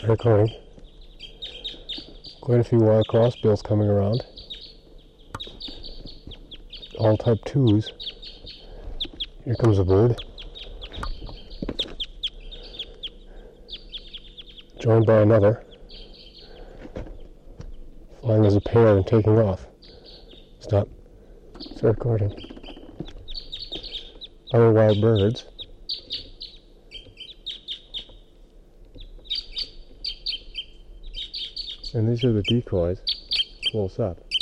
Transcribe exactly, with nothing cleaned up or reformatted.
Recording. Quite a few wild crossbills coming around. All type twos. Here comes a bird. Joined by another. Flying as a pair and taking off. Stop. Start recording. Other wild birds. And these are the decoys, close up.